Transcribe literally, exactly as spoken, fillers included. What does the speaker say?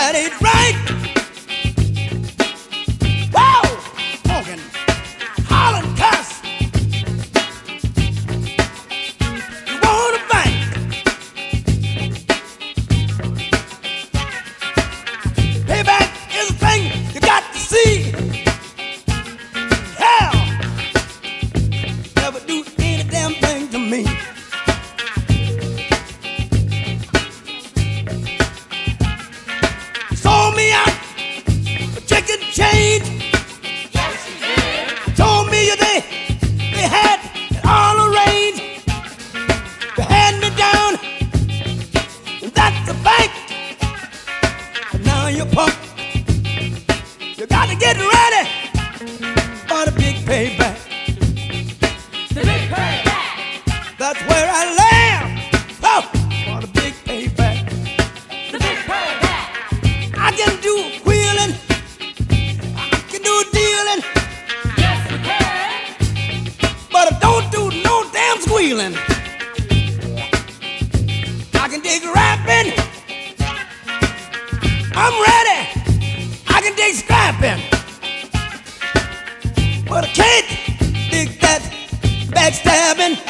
that ain't right. Whoa! Smoking, hollering, cuss. You wanna bank? Payback is a thing you got to see. Hell, never do any damn thing to me. Sold me out for chicken change. Yes, you did. Told me they they had it all arranged. You had me down, and that's the bank. And now you're punk. You got to get ready for the big payback. The big payback. That's where I land. Oh, for the big payback. The big payback. I can do wheeling. I can do dealing. Yes, you can. But I don't do no damn squealing. I can dig rapping. I'm ready. I can dig scrapping. But I can't dig that backstabbing.